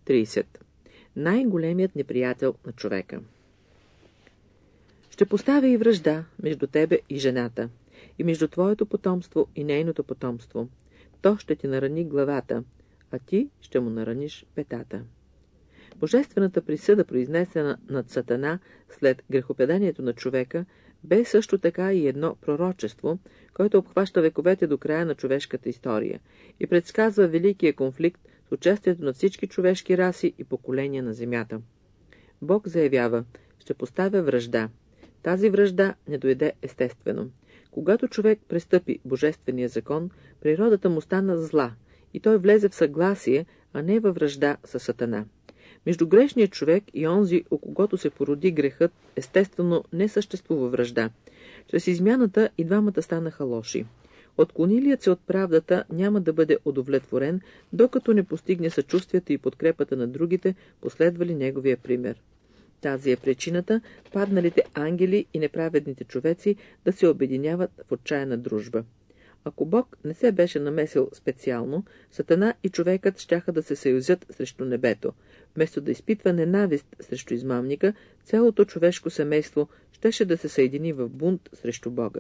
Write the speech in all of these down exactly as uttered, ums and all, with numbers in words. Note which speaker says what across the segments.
Speaker 1: тридесет. Най-големият неприятел на човека. Ще поставя и вражда между тебе и жената, и между твоето потомство и нейното потомство. То ще ти нарани главата, а ти ще му нараниш петата. Божествената присъда, произнесена над Сатана след грехопаданието на човека, бе също така и едно пророчество, което обхваща вековете до края на човешката история и предсказва великия конфликт с участието на всички човешки раси и поколения на земята. Бог заявява: ще поставя вражда. Тази вражда не дойде естествено. Когато човек престъпи божествения закон, природата му стана зла и той влезе в съгласие, а не във вражда със Сатана. Между грешният човек и онзи, у когото се породи грехът, естествено не съществува вражда. Чрез измяната и двамата станаха лоши. Отклонилият се от правдата няма да бъде удовлетворен, докато не постигне съчувствието и подкрепата на другите, последвали неговия пример. Тази е причината падналите ангели и неправедните човеци да се обединяват в отчаяна дружба. Ако Бог не се беше намесил специално, Сатана и човекът щяха да се съюзят срещу небето. Вместо да изпитва ненавист срещу измамника, цялото човешко семейство щеше да се съедини в бунт срещу Бога.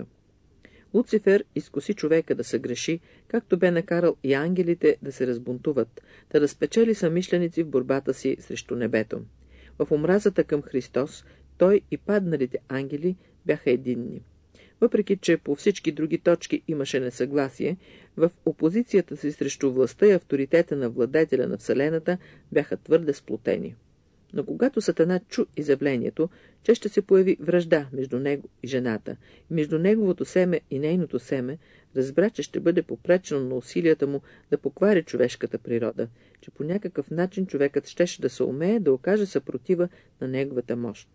Speaker 1: Луцифер изкуси човека да се греши, както бе накарал и ангелите да се разбунтуват, да разпечели съмишленици в борбата си срещу небето. В омразата към Христос той и падналите ангели бяха единни. Въпреки че по всички други точки имаше несъгласие, в опозицията си срещу властта и авторитета на владетеля на Вселената бяха твърде сплотени. Но когато Сатана чу изявлението, че ще се появи вражда между него и жената, и между неговото семе и нейното семе, разбра, че ще бъде попречено на усилията му да поквари човешката природа, че по някакъв начин човекът щеше да се умее да окаже съпротива на неговата мощ.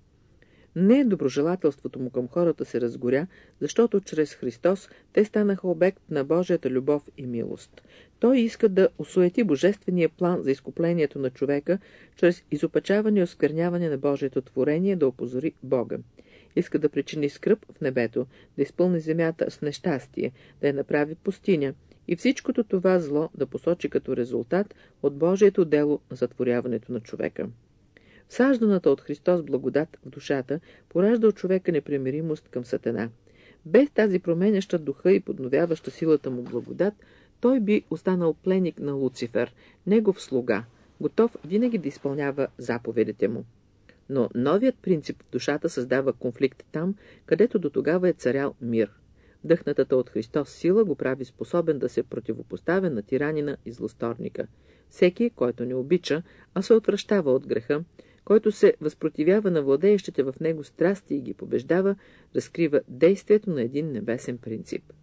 Speaker 1: Не доброжелателството му към хората се разгоря, защото чрез Христос те станаха обект на Божията любов и милост. Той иска да осуети божествения план за изкуплението на човека, чрез изопачаване и оскверняване на Божието творение да опозори Бога. Иска да причини скръб в небето, да изпълни земята с нещастие, да я направи пустиня и всичкото това зло да посочи като резултат от Божието дело на сътворяването на човека. Всажданата от Христос благодат в душата поражда от човека непримиримост към Сатана. Без тази променяща духа и подновяваща силата му благодат, той би останал пленник на Луцифер, негов слуга, готов винаги да изпълнява заповедите му. Но новият принцип в душата създава конфликт там, където до тогава е царял мир. Вдъхнатата от Христос сила го прави способен да се противопоставя на тиранина и злосторника. Всеки, който не обича, а се отвращава от греха, който се възпротивява на владеещите в него страсти и ги побеждава, разкрива действието на един небесен принцип.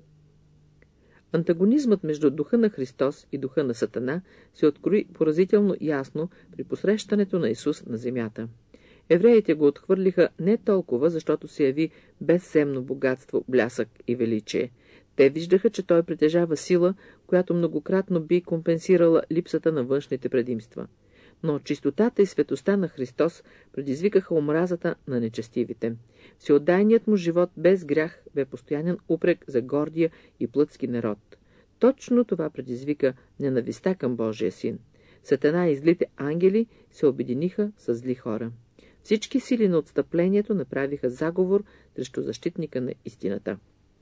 Speaker 1: Антагонизмът между духа на Христос и духа на Сатана се открои поразително ясно при посрещането на Исус на земята. Евреите го отхвърлиха не толкова, защото се яви безсемно богатство, блясък и величие. Те виждаха, че той притежава сила, която многократно би компенсирала липсата на външните предимства. Но чистотата и светостта на Христос предизвикаха омразата на нечестивите. Всеотдайният му живот без грях бе постоянен упрек за гордия и плътски народ. Точно това предизвика ненавистта към Божия син. Сатана и злите ангели се обединиха с зли хора. Всички сили на отстъплението направиха заговор срещу защитника на истината.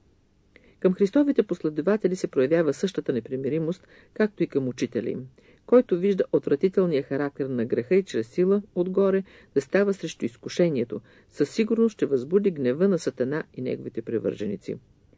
Speaker 1: Към Христовите последователи се проявява същата непримиримост, както и към учителя им, който вижда отвратителния характер на греха и чрез сила отгоре да става срещу изкушението, със сигурност ще възбуди гнева на Сатана и неговите привърженици.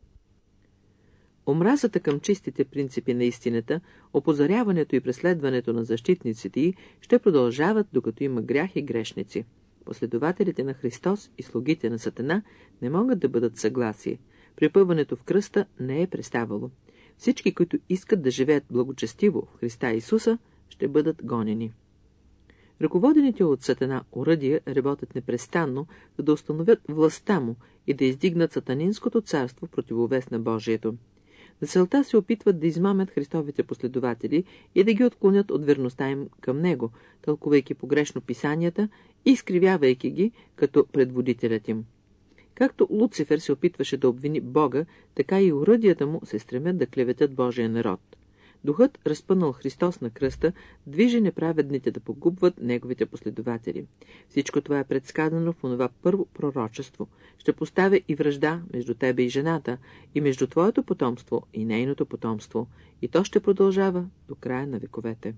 Speaker 1: Омразата към чистите принципи на истината, опозаряването и преследването на защитниците й ще продължават, докато има грях и грешници. Последователите на Христос и слугите на Сатана не могат да бъдат съгласие. Препъването в кръста не е преставало. Всички, които искат да живеят благочестиво в Христа Исуса, ще бъдат гонени. Ръководените от Сатана оръдия работят непрестанно, за да установят властта му и да издигнат сатанинското царство в противовес на Божието. За целта се опитват да измамят Христовите последователи и да ги отклонят от верността им към него, тълкувайки погрешно писанията и изкривявайки ги като предводителят им. Както Луцифер се опитваше да обвини Бога, така и оръдията му се стремят да клеветят Божия народ. Духът, разпънал Христос на кръста, движи неправедните да погубват неговите последователи. Всичко това е предсказано в онова първо пророчество. Ще поставя и вражда между тебе и жената, и между твоето потомство и нейното потомство, и то ще продължава до края на вековете.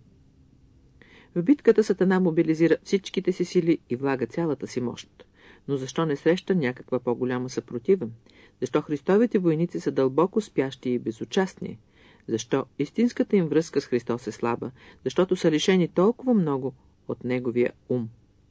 Speaker 1: В битката Сатана мобилизира всичките си сили и влага цялата си мощ. Но защо не среща някаква по-голяма съпротива? Защо Христовите войници са дълбоко спящи и безучастни? Защо истинската им връзка с Христос е слаба? Защото са лишени толкова много от Неговия ум.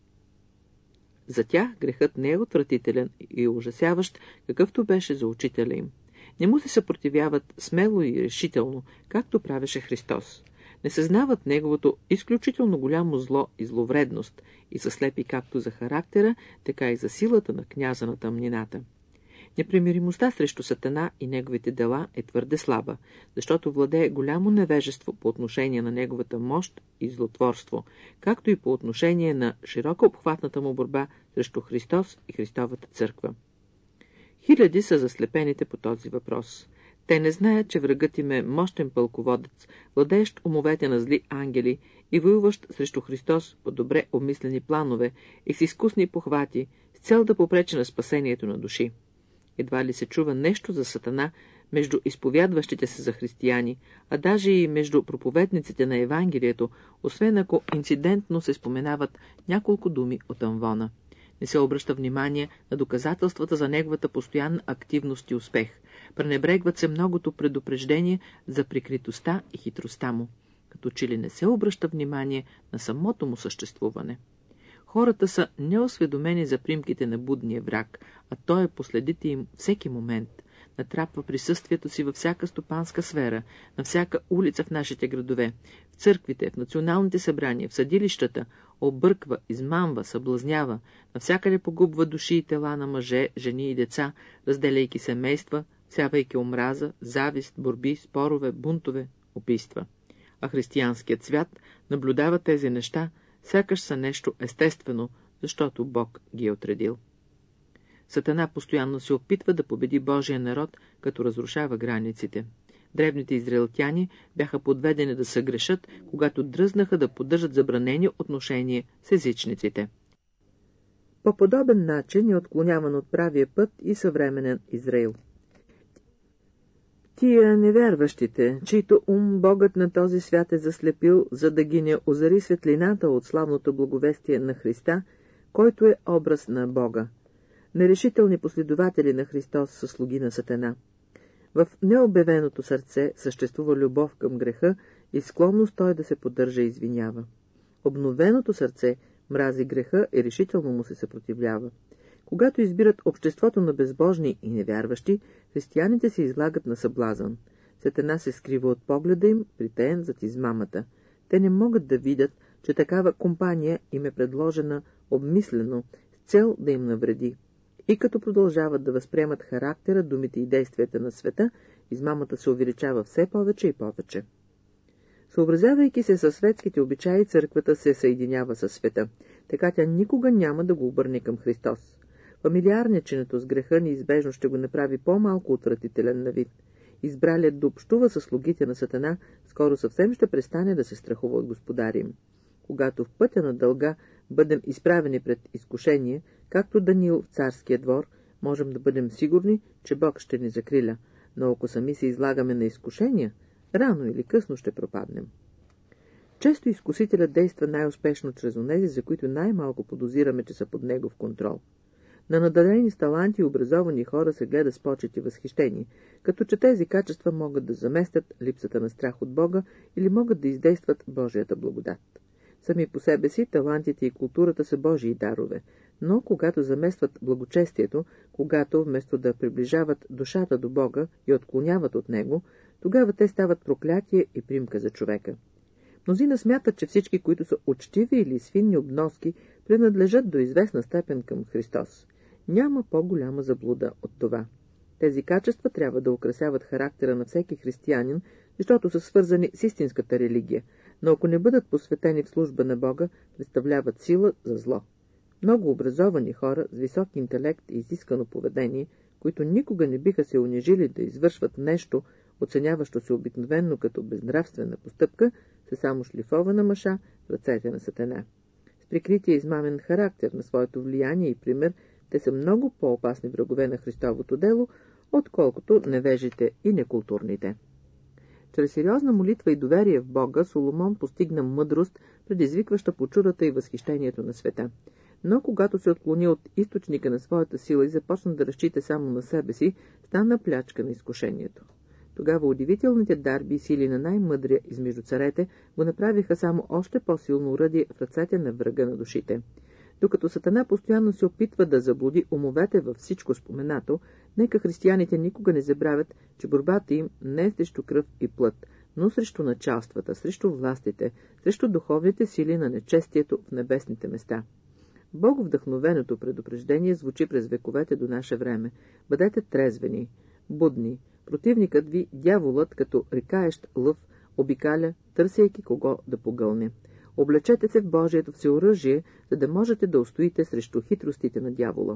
Speaker 1: За тях грехът не е отвратителен и ужасяващ, какъвто беше за учителя им. Не му се съпротивяват смело и решително, както правеше Христос. Не съзнават неговото изключително голямо зло и зловредност и са слепи както за характера, така и за силата на княза на тъмнината. Непримиримостта срещу Сатана и неговите дела е твърде слаба, защото владее голямо невежество по отношение на неговата мощ и злотворство, както и по отношение на широко обхватната му борба срещу Христос и Христовата църква. Хиляди са заслепените по този въпрос. Те не знаят, че врагът им е мощен пълководец, владеещ умовете на зли ангели и воюващ срещу Христос по добре обмислени планове и с изкусни похвати, с цел да попречи на спасението на души. Едва ли се чува нещо за Сатана между изповядващите се за християни, а даже и между проповедниците на Евангелието, освен ако инцидентно се споменават няколко думи от амвона. Не се обръща внимание на доказателствата за неговата постоянна активност и успех. Пренебрегват се многото предупреждение за прикритостта и хитростта му, като че ли не се обръща внимание на самото му съществуване. Хората са неосведомени за примките на будния враг, а той е последите им всеки момент. Натрапва присъствието си във всяка стопанска сфера, на всяка улица в нашите градове, в църквите, в националните събрания, в съдилищата, обърква, измамва, съблазнява, навсякъде погубва души и тела на мъже, жени и деца, разделяйки семейства, всявайки омраза, завист, борби, спорове, бунтове, убийства. А християнският свят наблюдава тези неща, сякаш са нещо естествено, защото Бог ги е отредил. Сатана постоянно се опитва да победи Божия народ, като разрушава границите. Древните израелтяни бяха подведени да съгрешат, когато дръзнаха да поддържат забранени отношения с езичниците. По подобен начин е отклоняван от правия път и съвременен Израил. Тия невярващите, чийто ум Богът на този свят е заслепил, за да ги не озари светлината от славното благовестие на Христа, който е образ на Бога. Нерешителни последователи на Христос са слуги на Сатана. В необявеното сърце съществува любов към греха и склонност той да се поддържа и извинява. Обновеното сърце мрази греха и решително му се съпротивлява. Когато избират обществото на безбожни и невярващи, християните се излагат на съблазън. Сатана се скрива от погледа им, притаен зад измамата. Те не могат да видят, че такава компания им е предложена обмислено, с цел да им навреди. И като продължават да възприемат характера, думите и действията на света, измамата се увеличава все повече и повече. Съобразявайки се със светските обичаи, църквата се съединява със света, така тя никога няма да го обърне към Христос. Фамилиарниченето с греха неизбежно ще го направи по-малко отвратителен на вид. Избралият да общува със слугите на Сатана, скоро съвсем ще престане да се страхува от господаря им. Когато в пътя на дълга бъдем изправени пред изкушение, както Даниил в царския двор, можем да бъдем сигурни, че Бог ще ни закриля, но ако сами се излагаме на изкушения, рано или късно ще пропаднем. Често изкусителят действа най-успешно чрез онези, за които най-малко подозираме, че са под негов контрол. На надарени с таланти и образовани хора се гледа с почет и възхищение, като че тези качества могат да заместят липсата на страх от Бога или могат да издействат Божията благодат. Сами по себе си талантите и културата са Божии дарове, но когато заместват благочестието, когато вместо да приближават душата до Бога и отклоняват от Него, тогава те стават проклятие и примка за човека. Мнозина смятат, че всички, които са учтиви или свинни обноски, принадлежат до известна степен към Христос. Няма по-голяма заблуда от това. Тези качества трябва да украсяват характера на всеки християнин, защото са свързани с истинската религия, но ако не бъдат посветени в служба на Бога, представляват сила за зло. Много образовани хора с висок интелект и изискано поведение, които никога не биха се унижили да извършват нещо, оценяващо се обикновенно като безнравствена постъпка, са само шлифована маша в ръцете на Сатана. С прикрития измамен характер на своето влияние и пример, те са много по-опасни врагове на Христовото дело, отколкото невежите и некултурните. Чрез сериозна молитва и доверие в Бога, Соломон постигна мъдрост, предизвикваща почудата и възхищението на света. Но когато се отклони от източника на своята сила и започна да разчита само на себе си, стана плячка на изкушението. Тогава удивителните дарби и сили на най-мъдрия измежду царете го направиха само още по-силно оръдие в ръцете на врага на душите. Докато Сатана постоянно се опитва да заблуди умовете във всичко споменато, нека християните никога не забравят, че борбата им не е срещу кръв и плът, но срещу началствата, срещу властите, срещу духовните сили на нечестието в небесните места. Бог вдъхновеното предупреждение звучи през вековете до наше време. Бъдете трезвени, будни. Противникът ви, дяволът, като рикаещ лъв, обикаля, търсейки кого да погълне. Облечете се в Божието всеоръжие, за да можете да устоите срещу хитростите на дявола.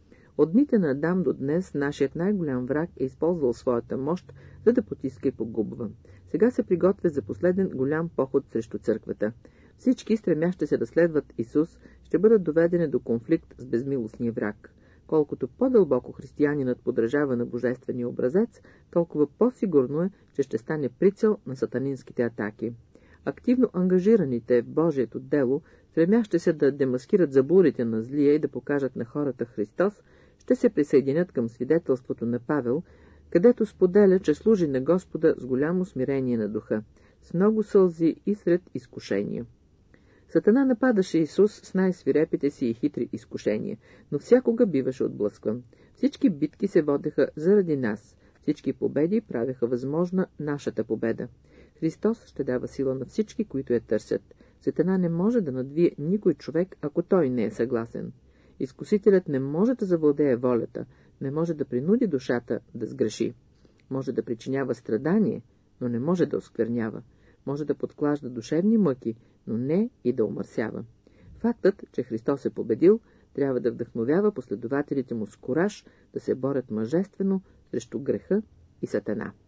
Speaker 1: От дните на Адам до днес нашият най-голям враг е използвал своята мощ, за да потиска и погубва. Сега се приготвя за последен голям поход срещу църквата. Всички, стремящи се да следват Исус, ще бъдат доведени до конфликт с безмилостния враг. Колкото по-дълбоко християнинът подражава на божествения образец, толкова по-сигурно е, че ще стане прицел на сатанинските атаки. Активно ангажираните в Божието дело, стремящи се да демаскират заблудите на злия и да покажат на хората Христос, ще се присъединят към свидетелството на Павел, където споделя, че служи на Господа с голямо смирение на духа, с много сълзи и сред изкушения. Сатана нападаше Исус с най-свирепите си и хитри изкушения, но всякога биваше отблъскван. Всички битки се водеха заради нас, всички победи правеха възможна нашата победа. Христос ще дава сила на всички, които я търсят. Сатана не може да надвие никой човек, ако той не е съгласен. Изкусителят не може да завладее волята, не може да принуди душата да сгреши. Може да причинява страдание, но не може да осквернява. Може да подклажда душевни мъки, но не и да омърсява. Фактът, че Христос е победил, трябва да вдъхновява последователите му с кураж да се борят мъжествено срещу греха и Сатана.